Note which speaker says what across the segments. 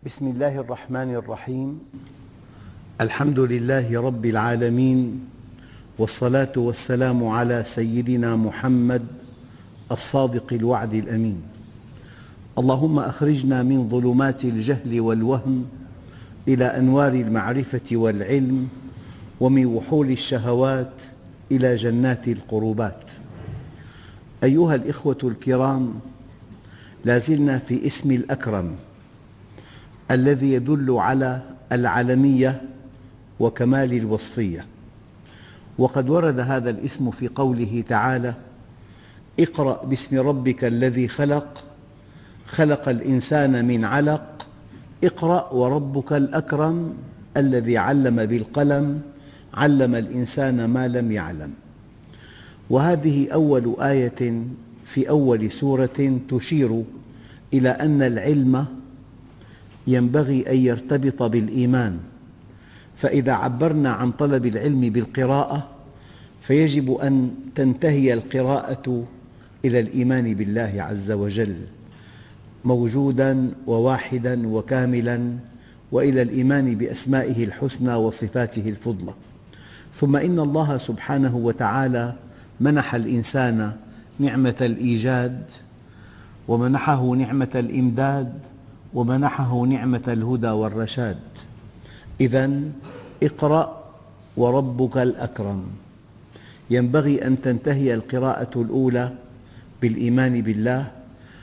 Speaker 1: بسم الله الرحمن الرحيم. الحمد لله رب العالمين، والصلاة والسلام على سيدنا محمد الصادق الوعد الأمين. اللهم أخرجنا من ظلمات الجهل والوهم إلى أنوار المعرفة والعلم، ومن وحول الشهوات إلى جنات القربات. أيها الإخوة الكرام، لا زلنا في اسم الأكرم الذي يدل على العلمية وكمال الوصفية، وقد ورد هذا الاسم في قوله تعالى: اقرأ باسم ربك الذي خلق، خلق الإنسان من علق، اقرأ وربك الأكرم الذي علم بالقلم، علم الإنسان ما لم يعلم. وهذه أول آية في أول سورة تشير إلى أن العلم ينبغي أن يرتبط بالإيمان، فإذا عبرنا عن طلب العلم بالقراءة فيجب أن تنتهي القراءة إلى الإيمان بالله عز وجل موجوداً وواحداً وكاملاً، وإلى الإيمان بأسمائه الحسنى وصفاته الفضلى. ثم إن الله سبحانه وتعالى منح الإنسان نعمة الإيجاد، ومنحه نعمة الإمداد، ومنحه نعمة الهدى والرشاد. إذن اقرأ وربك الأكرم، ينبغي أن تنتهي القراءة الأولى بالإيمان بالله،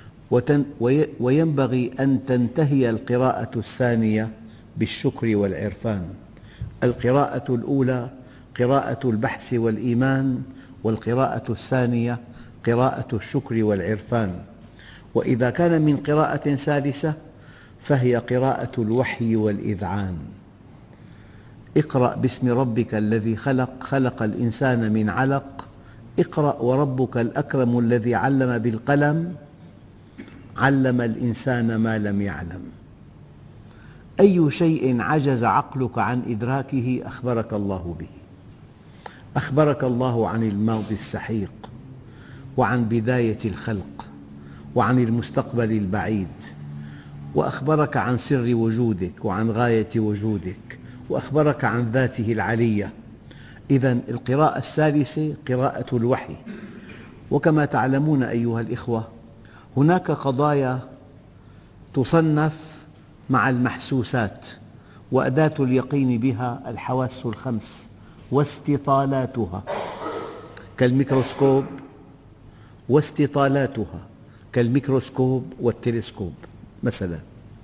Speaker 1: وينبغي أن تنتهي القراءة الثانية بالشكر والعرفان. القراءة الأولى قراءة البحث والإيمان، والقراءة الثانية قراءة الشكر والعرفان. وإذا كان من قراءة ثالثة فهي قراءة الوحي والإذعان. اقرأ باسم ربك الذي خلق، خلق الإنسان من علق، اقرأ وربك الأكرم الذي علم بالقلم، علم الإنسان ما لم يعلم. أي شيء عجز عقلك عن إدراكه أخبرك الله به. أخبرك الله عن الماضي السحيق، وعن بداية الخلق، وعن المستقبل البعيد، وأخبرك عن سر وجودك وعن غاية وجودك، وأخبرك عن ذاته العلية. إذن القراءة الثالثة قراءة الوحي. وكما تعلمون أيها الإخوة، هناك قضايا تصنف مع المحسوسات، وأداة اليقين بها الحواس الخمس واستطالاتها كالميكروسكوب، واستطالاتها كالميكروسكوب والتلسكوب مثلا.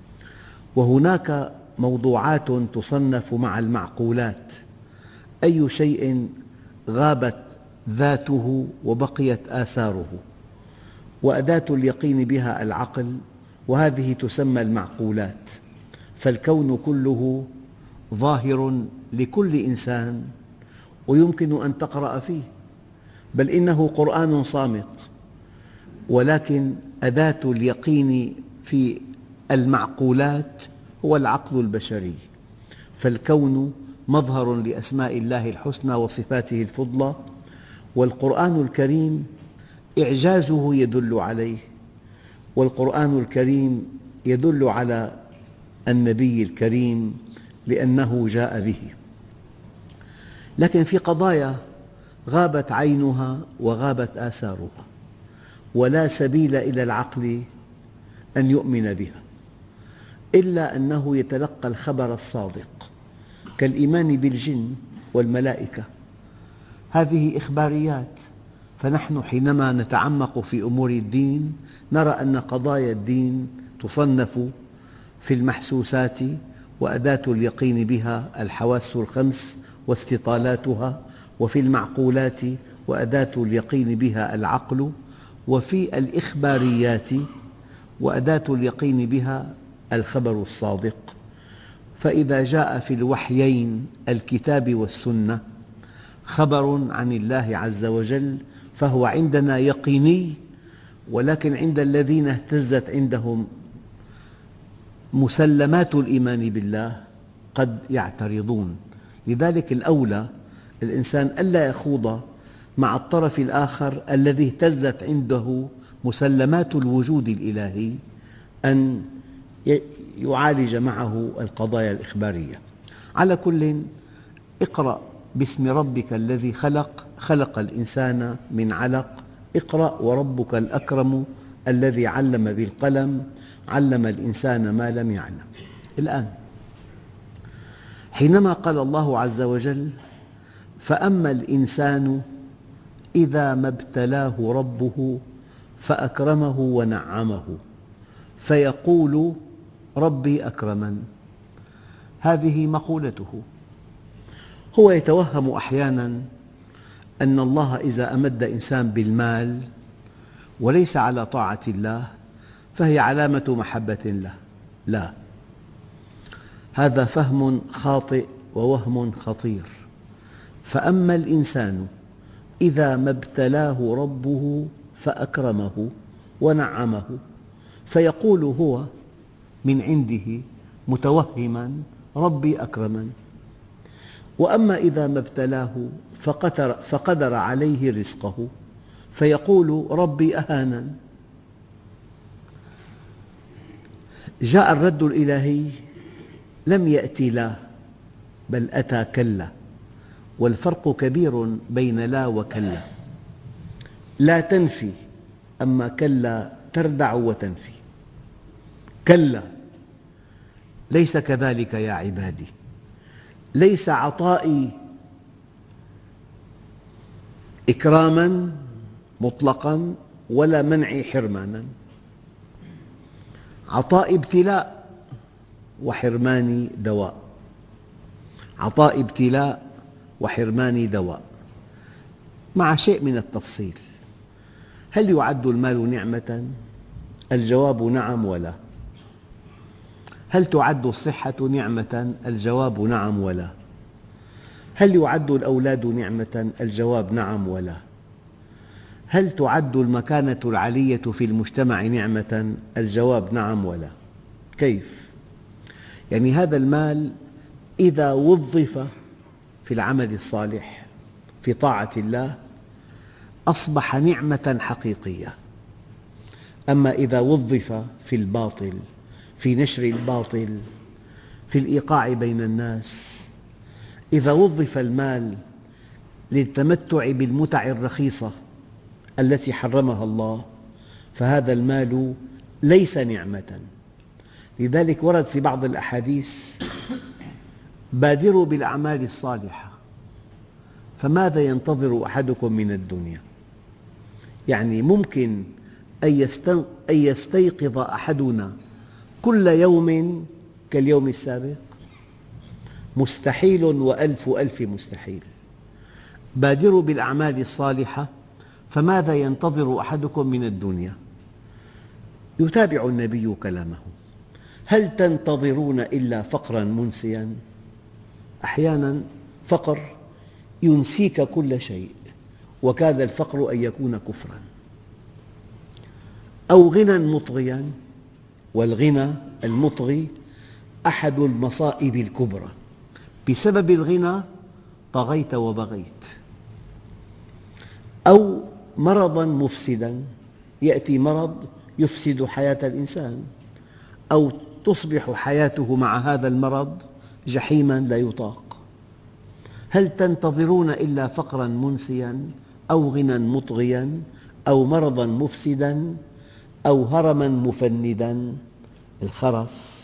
Speaker 1: وهناك موضوعات تصنف مع المعقولات، أي شيء غابت ذاته وبقيت آثاره، وأداة اليقين بها العقل، وهذه تسمى المعقولات. فالكون كله ظاهر لكل إنسان ويمكن أن تقرأ فيه، بل إنه قرآن صامت، ولكن أداة اليقين في المعقولات هو العقل البشري. فالكون مظهر لأسماء الله الحسنى وصفاته الفضلى، والقرآن الكريم إعجازه يدل عليه، والقرآن الكريم يدل على النبي الكريم لأنه جاء به. لكن في قضايا غابت عينها وغابت آثارها، ولا سبيل إلى العقل أن يؤمن بها، إلا أنه يتلقى الخبر الصادق، كالإيمان بالجن والملائكة. هذه إخباريات، فنحن حينما نتعمق في أمور الدين نرى أن قضايا الدين تصنف في المحسوسات، وأداة اليقين بها الحواس الخمس واستطالاتها، وفي المعقولات وأداة اليقين بها العقل، وفي الإخباريات وأداة اليقين بها الخبر الصادق. فإذا جاء في الوحيين الكتاب والسنة خبر عن الله عز وجل فهو عندنا يقيني، ولكن عند الذين اهتزت عندهم مسلمات الإيمان بالله قد يعترضون. لذلك الأولى الإنسان ألا يخوض مع الطرف الآخر الذي اهتزت عنده مسلمات الوجود الإلهي، أن يعالج معه القضايا الإخبارية. على كل، اقرأ باسم ربك الذي خلق، خلق الإنسان من علق، اقرأ وربك الأكرم الذي علم بالقلم، علم الإنسان ما لم يعلم. الآن حينما قال الله عز وجل: فأما الإنسان إذا ما ابتلاه ربه فأكرمه ونعمه فيقول ربي أكرمن، هذه مقولته. هو يتوهم أحياناً أن الله إذا أمد إنسان بالمال وليس على طاعة الله فهي علامة محبة له. لا، هذا فهم خاطئ ووهم خطير. فأما الإنسان إذا ما ابتلاه ربه فأكرمه ونعمه فيقول هو من عنده متوهماً ربي أكرمن. وأما إذا ما ابتلاه فقدر عليه رزقه فيقول ربي أهانن. جاء الرد الإلهي لم يأتي لا، بل أتى كلا، والفرق كبير بين لا وكلا. لا تنفي، أما كلا تردع وتنفي. كلا، ليس كذلك يا عبادي، ليس عطائي إكراماً مطلقاً ولا منعي حرماناً. عطائي ابتلاء وحرماني دواء، عطائي ابتلاء وحرماني دواء، مع شيء من التفصيل. هل يعد المال نعمة؟ الجواب نعم ولا. هل تعد الصحة نعمة؟ الجواب نعم ولا. هل يعد الأولاد نعمة؟ الجواب نعم ولا. هل تعد المكانة العالية في المجتمع نعمة؟ الجواب نعم ولا. كيف؟ يعني هذا المال إذا وظف في العمل الصالح في طاعة الله أصبح نعمة حقيقية. أما إذا وظف في الباطل، في نشر الباطل، في الإيقاع بين الناس، إذا وظف المال للتمتع بالمتع الرخيصة التي حرمها الله فهذا المال ليس نعمة. لذلك ورد في بعض الأحاديث: بادروا بالأعمال الصالحة فماذا ينتظر أحدكم من الدنيا؟ يعني ممكن أن يستيقظ أحدنا كل يوم كاليوم السابق؟ مستحيل وألف ألف مستحيل. بادروا بالأعمال الصالحة فماذا ينتظر أحدكم من الدنيا؟ يتابع النبي كلامه: هل تنتظرون إلا فقراً منسياً؟ أحياناً فقر ينسيك كل شيء، وكاد الفقر أن يكون كفراً. أو غنى مطغياً، والغنى المطغي أحد المصائب الكبرى. بسبب الغنى طغيت وبغيت. أو مرضاً مفسداً، يأتي مرض يفسد حياة الإنسان، أو تصبح حياته مع هذا المرض جحيماً لا يطاق. هل تنتظرون إلا فقراً منسياً أو غنى مطغياً أو مرضاً مفسداً أو هرماً مفندا؟ الخرف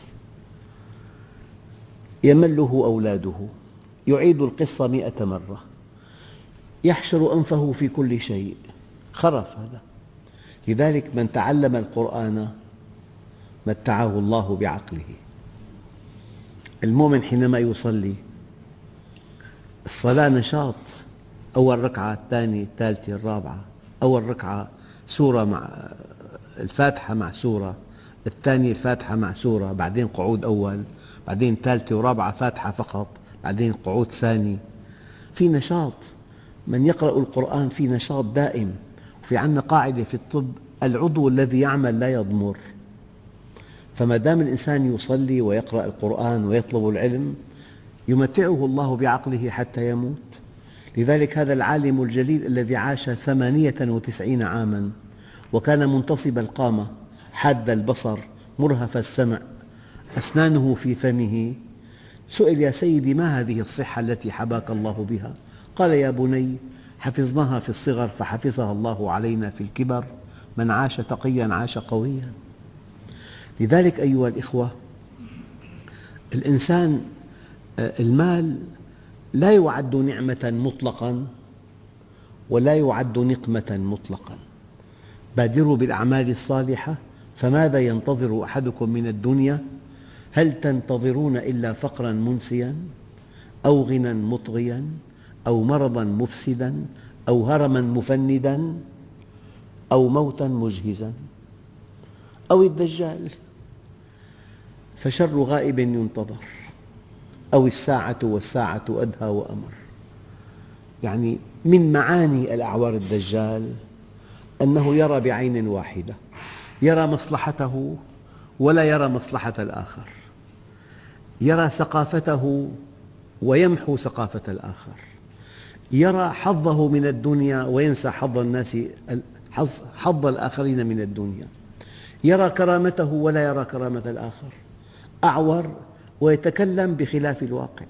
Speaker 1: يمله أولاده، يعيد القصة 100 مرة، يحشر أنفه في كل شيء، خرف هذا. لذلك من تعلم القرآن متعه الله بعقله. المؤمن حينما يصلي الصلاة نشاط، أول ركعة، الثانية، الثالثة، الرابعة. أول ركعة سورة مع الفاتحة مع سورة، الثانية الفاتحة مع سورة، بعدين قعود أول، بعدين ثالثة ورابعة فاتحة فقط، بعدين قعود ثاني. في نشاط. من يقرأ القرآن في نشاط دائم. وفي عندنا قاعدة في الطب: العضو الذي يعمل لا يضمر. فما دام الإنسان يصلي ويقرأ القرآن ويطلب العلم يمتعه الله بعقله حتى يموت. لذلك هذا العالم الجليل الذي عاش 98 عاماً وكان منتصب القامة حاد البصر مرهف السمع أسنانه في فمه. سئل: يا سيدي، ما هذه الصحة التي حباك الله بها؟ قال: يا بني، حفظناها في الصغر فحفظها الله علينا في الكبر، من عاش تقيا عاش قويا. لذلك أيها الإخوة، الإنسان المال لا يعد نعمة مطلقا ولا يعد نقمة مطلقا. بادروا بالأعمال الصالحة، فماذا ينتظر أحدكم من الدنيا؟ هل تنتظرون إلا فقرا منسيا أو غنى مطغيا أو مرضا مفسدا أو هرما مفندا أو موتا مجهزا أو الدجال، فشر غائب ينتظر، أو الساعة والساعة أدهى وأمر. يعني من معاني الأعوار الدجال أنه يرى بعين واحدة، يرى مصلحته ولا يرى مصلحة الآخر، يرى ثقافته ويمحو ثقافة الآخر، يرى حظه من الدنيا وينسى حظ الآخرين من الدنيا، يرى كرامته ولا يرى كرامة الآخر، أعور ويتكلم بخلاف الواقع،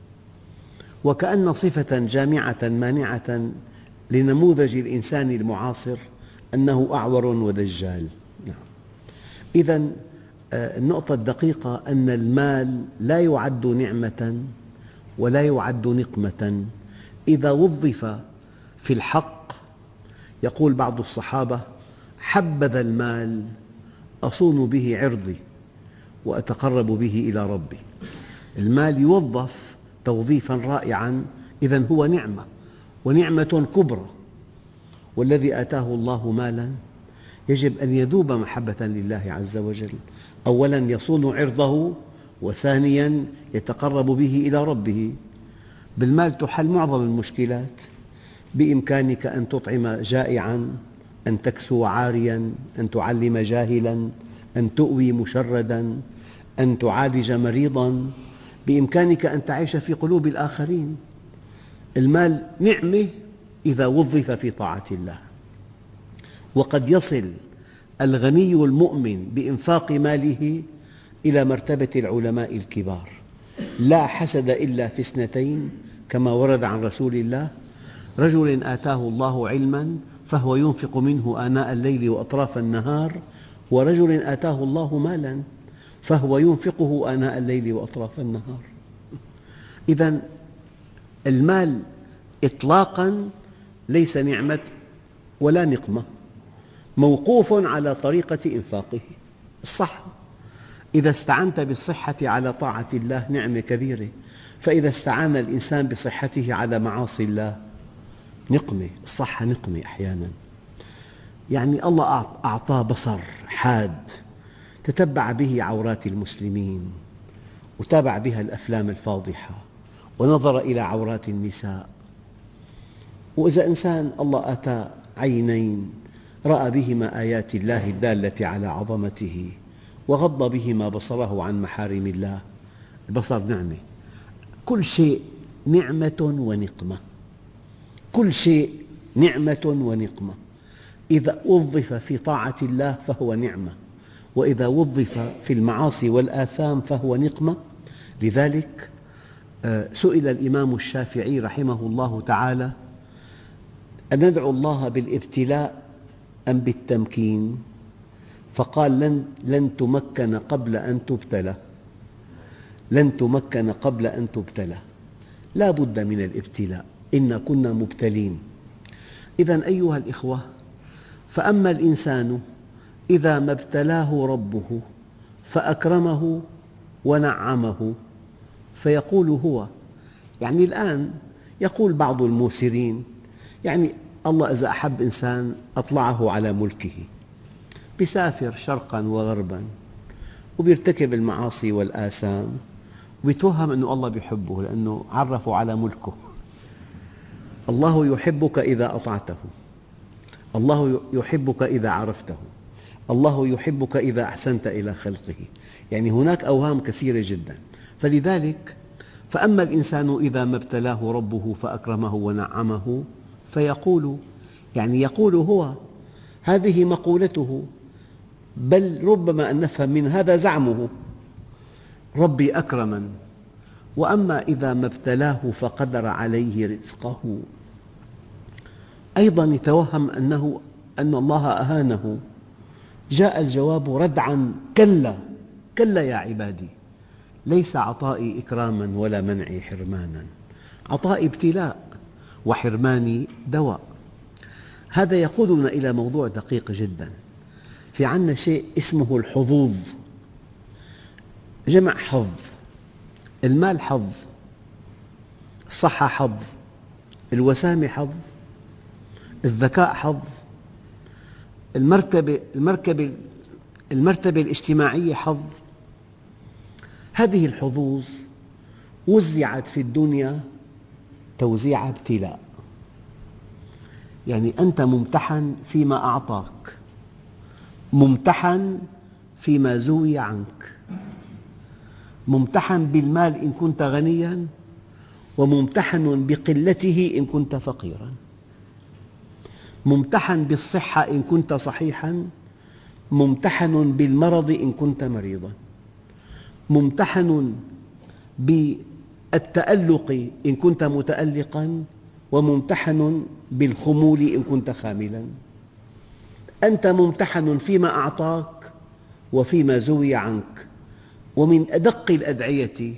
Speaker 1: وكأن صفة جامعة مانعة لنموذج الإنسان المعاصر أنه أعور ودجال. نعم. إذن النقطة الدقيقة أن المال لا يعد نعمة ولا يعد نقمة إذا وظف في الحق. يقول بعض الصحابة: حبذا المال أصون به عرضي وأتقرب به إلى ربي. المال يوظف توظيفا رائعا، إذن هو نعمة ونعمة كبرى. والذي آتاه الله مالا يجب أن يذوب محبة لله عز وجل. أولا يصون عرضه، وثانيا يتقرب به إلى ربه. بالمال تحل معظم المشكلات. بإمكانك أن تطعم جائعا، أن تكسو عاريا، أن تعلم جاهلا، أن تؤوي مشردا، أن تعالج مريضا. بإمكانك أن تعيش في قلوب الآخرين. المال نعمة إذا وظف في طاعة الله. وقد يصل الغني المؤمن بإنفاق ماله إلى مرتبة العلماء الكبار. لا حسد إلا في اثنتين كما ورد عن رسول الله: رجل آتاه الله علما فهو ينفق منه آناء الليل وأطراف النهار، ورجل آتاه الله مالا فهو ينفقه آناء الليل وأطراف النهار. إذن المال إطلاقاً ليس نعمة ولا نقمة، موقوف على طريقة إنفاقه. الصحة، إذا استعنت بالصحة على طاعة الله نعمة كبيرة، فإذا استعان الإنسان بصحته على معاصي الله نقمة. الصحة نقمة أحياناً. يعني الله أعطاه بصر حاد تتبع به عورات المسلمين، وتابع بها الأفلام الفاضحة، ونظر إلى عورات النساء. وإذا إنسان الله آتاه عينين رأى بهما آيات الله الدالة على عظمته، وغض بهما بصره عن محارم الله. البصر نعمة. كل شيء نعمة ونقمة، كل شيء نعمة ونقمة. إذا وظف في طاعة الله فهو نعمة، وإذا وظف في المعاصي والآثام فهو نقمة. لذلك سئل الإمام الشافعي رحمه الله تعالى: أندعو الله بالابتلاء أم بالتمكين؟ فقال: لن تمكن قبل أن تبتلى، لن تمكن قبل أن تبتلى. لا بد من الابتلاء، إنا كنا مبتلين. إذن أيها الإخوة، فأما الإنسان إذا ما ابتلاه ربه فأكرمه ونعمه فيقول هو. يعني الآن يقول بعض الموسرين: يعني الله إذا أحب إنسان أطلعه على ملكه، بيسافر شرقاً وغرباً وبيرتكب المعاصي والآثام، ويتوهم أن الله يحبه لأنه عرفه على ملكه. الله يحبك إذا أطعته، الله يحبك إذا عرفته، الله يحبك إذا أحسنت إلى خلقه. يعني هناك أوهام كثيرة جداً. فلذلك فأما الإنسان إذا ما ابتلاه ربه فأكرمه ونعمه فيقول، يعني يقول هو، هذه مقولته، بل ربما أن نفهم من هذا زعمه. ربي أكرمن، وأما إذا ما ابتلاه فقدر عليه رزقه. أيضا يتوهم أن الله أهانه. جاء الجواب ردعا: كلا كلا يا عبادي، ليس عطائي إكراما ولا منعي حرمانا، عطائي ابتلاء وحرماني دواء. هذا يقودنا إلى موضوع دقيق جدا. في عندنا شيء اسمه الحظوظ، جمع حظ. المال حظ، الصحة حظ، الوسامة حظ، الذكاء حظ، المرتبة الاجتماعية حظ. هذه الحظوظ وزعت في الدنيا توزيع ابتلاء. يعني أنت ممتحن فيما أعطاك، ممتحن فيما زوي عنك، ممتحن بالمال إن كنت غنياً، وممتحن بقلته إن كنت فقيراً، ممتحن بالصحة إن كنت صحيحاً، ممتحن بالمرض إن كنت مريضاً، ممتحن بالتألق إن كنت متألقاً، وممتحن بالخمول إن كنت خاملاً. أنت ممتحن فيما أعطاك وفيما زوي عنك. ومن أدق الأدعية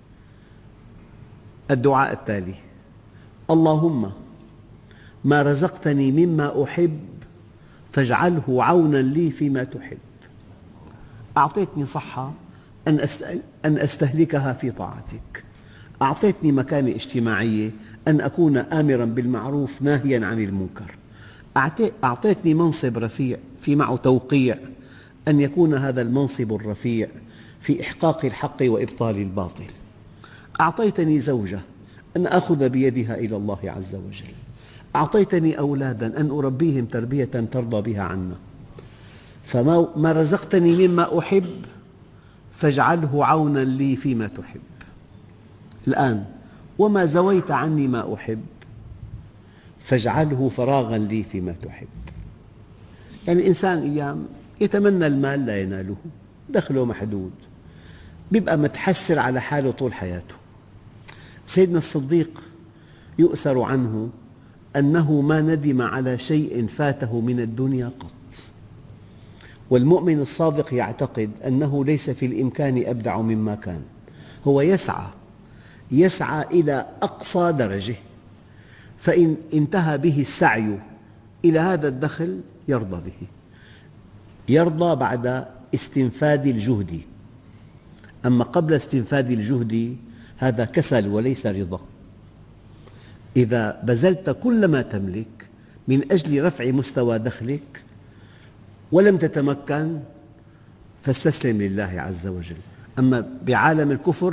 Speaker 1: الدعاء التالي: اللهم ما رزقتني مما أحب فاجعله عونا لي فيما تحب. أعطيتني صحة أن أستهلكها في طاعتك، أعطيتني مكانة اجتماعية أن أكون آمراً بالمعروف ناهياً عن المنكر، أعطيتني منصب رفيع في معه توقيع أن يكون هذا المنصب الرفيع في إحقاق الحق وإبطال الباطل، أعطيتني زوجة أن آخذ بيدها إلى الله عز وجل، أعطيتني أولادا أن أربيهم تربية ترضى بها عنا. فما رزقتني مما أحب فاجعله عونا لي فيما تحب. الآن وما زويت عني ما أحب فاجعله فراغا لي فيما تحب. يعني الإنسان أيام يتمنى المال لا يناله، دخله محدود، يبقى متحسر على حاله طول حياته. سيدنا الصديق يؤثر عنه أنه ما ندم على شيء فاته من الدنيا قط. والمؤمن الصادق يعتقد أنه ليس في الإمكان أبدع مما كان. هو يسعى إلى أقصى درجة، فإن انتهى به السعي إلى هذا الدخل يرضى به، يرضى بعد استنفاد الجهد. أما قبل استنفاد الجهد هذا كسل وليس رضا. إذا بذلت كل ما تملك من أجل رفع مستوى دخلك ولم تتمكن فاستسلم لله عز وجل. أما بعالم الكفر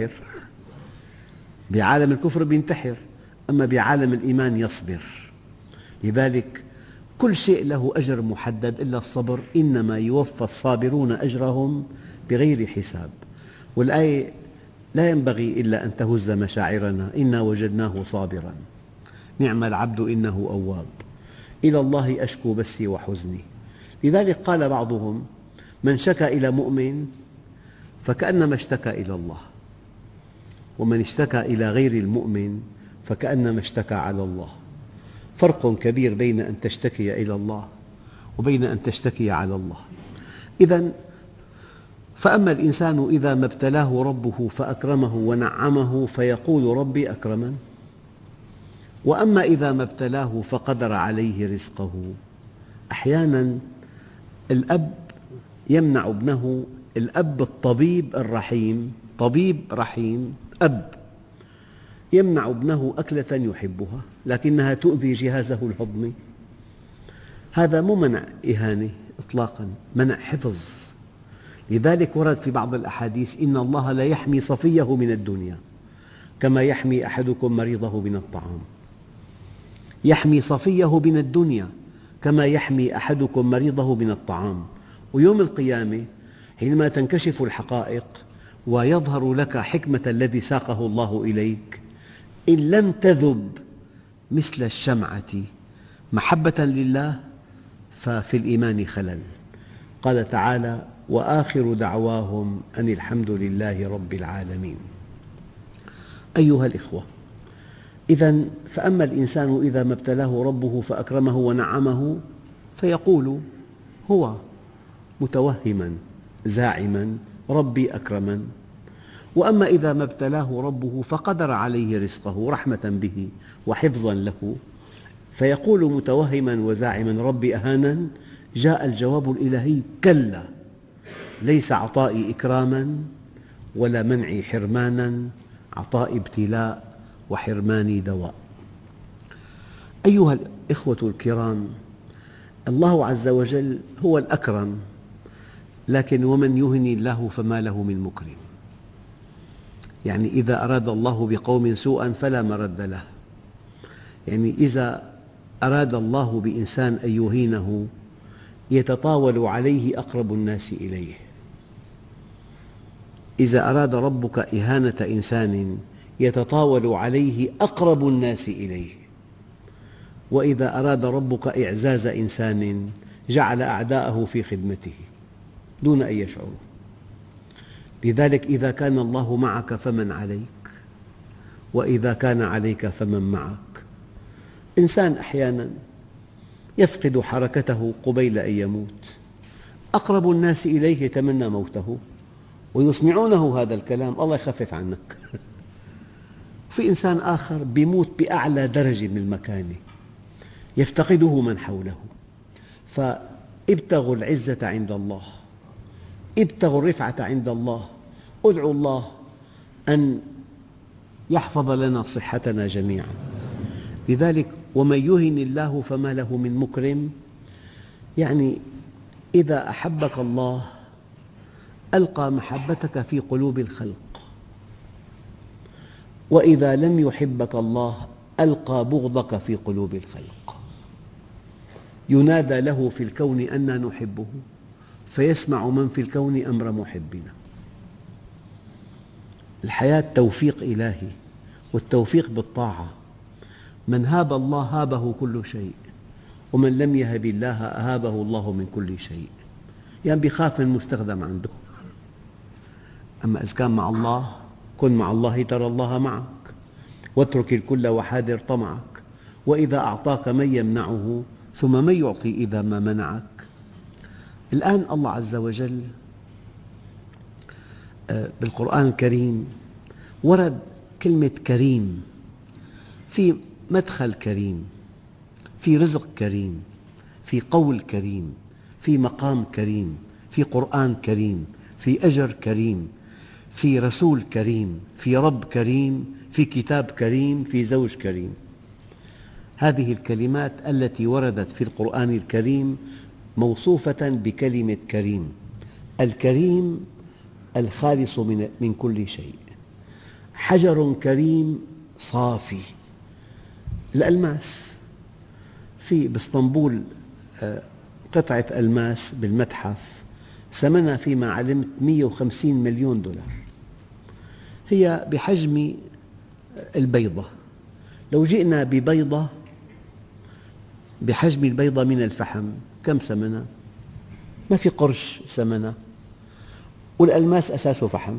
Speaker 1: بينتحر، أما بعالم الإيمان يصبر. لذلك كل شيء له أجر محدد إلا الصبر: إنما يوفى الصابرون أجرهم بغير حساب. والآية لا ينبغي إلا أن تهز مشاعرنا: إنا وجدناه صابراً نعم العبد إنه أواب، إلى الله أشكو بثي وحزني. لذلك قال بعضهم: من شكا إلى مؤمن فكأنما اشتكى إلى الله، ومن اشتكى إلى غير المؤمن فكأنما اشتكى على الله. فرق كبير بين أن تشتكي إلى الله وبين أن تشتكي على الله. إذن فأما الإنسان إذا ما ابتلاه ربه فأكرمه ونعمه فيقول ربي أكرمن، وأما إذا ما ابتلاه فقدر عليه رزقه. أحياناً الأب يمنع ابنه، الأب الطبيب الرحيم، طبيب رحيم، أب يمنع ابنه أكلة يحبها لكنها تؤذي جهازه الهضمي. هذا مو منع إهانة إطلاقاً، منع حفظ. لذلك ورد في بعض الأحاديث: إن الله لا يحمي صفيه من الدنيا كما يحمي أحدكم مريضه من الطعام. يحمي صفيه من الدنيا كما يحمي أحدكم مريضه من الطعام. ويوم القيامة حينما تنكشف الحقائق ويظهر لك حكمة الذي ساقه الله إليك، إن لم تذب مثل الشمعة محبة لله ففي الإيمان خلل. قال تعالى: وآخر دعواهم أن الحمد لله رب العالمين. أيها الإخوة، إذن فأما الإنسان إذا ما ابتلاه ربه فأكرمه ونعمه فيقول هو متوهما زاعما ربي أكرمن، وأما إذا ما ابتلاه ربه فقدر عليه رزقه رحمة به وحفظا له فيقول متوهما وزاعما ربي أهانن. جاء الجواب الإلهي: كلا، ليس عطائي إكراما ولا منعي حرمانا، عطائي ابتلاء وحرماني دواء. أيها الإخوة الكرام، الله عز وجل هو الأكرم، لكن ومن يهن الله فما له من مكرم. يعني إذا أراد الله بقوم سوءا فلا مرد له، يعني إذا أراد الله بإنسان أن يهينه يتطاول عليه أقرب الناس إليه. إذا أراد ربك إهانة إنسان يتطاول عليه أقرب الناس إليه، وإذا أراد ربك إعزاز إنسان جعل أعداءه في خدمته دون أن يشعروا. لذلك إذا كان الله معك فمن عليك، وإذا كان عليك فمن معك. إنسان أحياناً يفقد حركته قبيل أن يموت، أقرب الناس إليه يتمنى موته ويسمعونه هذا الكلام: الله يخفف عنك. في إنسان آخر يموت بأعلى درجة من المكانة يفتقده من حوله. فابتغوا العزة عند الله، ابتغوا الرفعة عند الله، ادعوا الله أن يحفظ لنا صحتنا جميعا. لذلك ومن يهن الله فما له من مكرم، يعني إذا أحبك الله ألقى محبتك في قلوب الخلق، وإذا لم يحبك الله ألقى بغضك في قلوب الخلق. ينادى له في الكون أننا نحبه فيسمع من في الكون أمر محبنا. الحياة توفيق إلهي، والتوفيق بالطاعة. من هاب الله هابه كل شيء، ومن لم يهب الله أهابه الله من كل شيء. يعني بيخاف من مستخدم عنده. أما إذا كان مع الله، كن مع الله ترى الله معك، واترك الكل وحاذر طمعك، وإذا أعطاك من يمنعه ثم من يعطي إذا ما منعك. الآن الله عز وجل بالقرآن الكريم ورد كلمة كريم، في مدخل كريم، في رزق كريم، في قول كريم، في مقام كريم، في قرآن كريم، في أجر كريم، في رسول كريم، في رب كريم، في كتاب كريم، في زوج كريم. هذه الكلمات التي وردت في القرآن الكريم موصوفة بكلمة كريم. الكريم الخالص من كل شيء. حجر كريم صافي، الألماس. في باسطنبول قطعة ألماس بالمتحف ثمنها فيما علمت 150 مليون دولار، هي بحجم البيضة. لو جئنا ببيضة بحجم البيضة من الفحم كم ثمنها؟ ما في قرش ثمنها، والألماس أساسه فحم.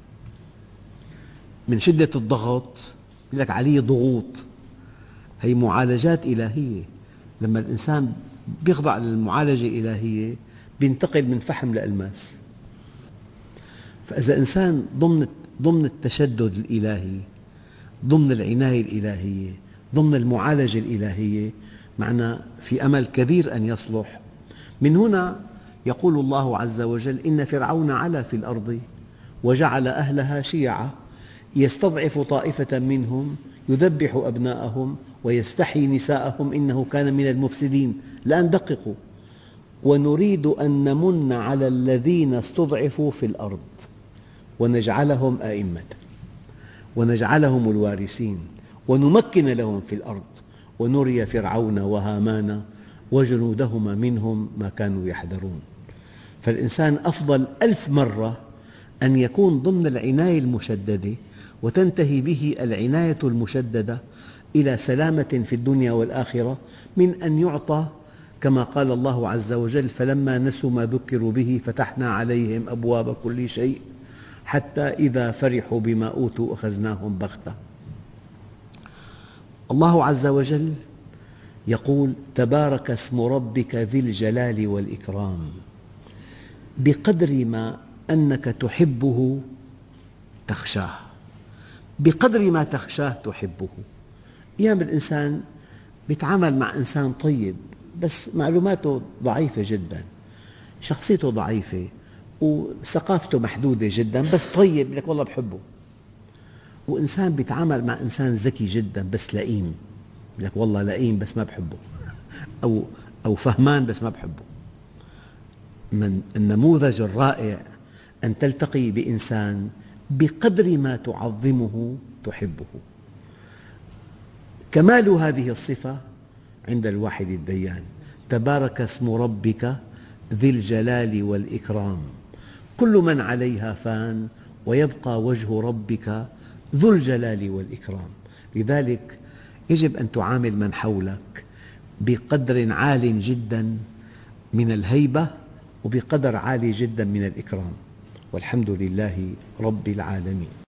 Speaker 1: من شدة الضغط يقول لك عليه ضغوط، هي معالجات إلهية. لما الإنسان يخضع للمعالجة الإلهية ينتقل من فحم لألماس. فإذا إنسان ضمن التشدد الإلهي، ضمن العناية الإلهية، ضمن المعالجة الإلهية، معنى في أمل كبير أن يصلح. من هنا يقول الله عز وجل: إن فرعون علا في الأرض وجعل أهلها شيعا يستضعف طائفة منهم يذبح أبناءهم ويستحيي نساءهم إنه كان من المفسدين. الآن دققوا: ونريد أن نمن على الذين استضعفوا في الأرض ونجعلهم أئمة ونجعلهم الوارثين ونمكن لهم في الأرض ونري فرعون وهامان وجنودهما منهم ما كانوا يحذرون. فالإنسان أفضل 1000 مرة أن يكون ضمن العناية المشددة، وتنتهي به العناية المشددة إلى سلامة في الدنيا والآخرة، من أن يعطى كما قال الله عز وجل: فلما نسوا ما ذكروا به فتحنا عليهم أبواب كل شيء حتى إذا فرحوا بما أوتوا أخذناهم بغتة. الله عز وجل يقول: تبارك اسم ربك ذي الجلال والإكرام. بقدر ما أنك تحبه تخشاه، بقدر ما تخشاه تحبه. أحيانا الإنسان يتعامل مع إنسان طيب بس معلوماته ضعيفة جدا، شخصيته ضعيفة وثقافته محدودة جدا، بس طيب لك والله بحبه. وإنسان يتعامل مع إنسان ذكي جدا بس لئيم، لك والله لئيم بس ما بحبه، أو فهمان بس ما بحبه. من النموذج الرائع أن تلتقي بإنسان بقدر ما تعظمه تحبه. كمال هذه الصفة عند الواحد الديان: تبارك اسم ربك ذي الجلال والإكرام. كل من عليها فان ويبقى وجه ربك ذو الجلال والإكرام. لذلك يجب أن تعامل من حولك بقدر عال جدا من الهيبة وبقدر عالي جدا من الإكرام. والحمد لله رب العالمين.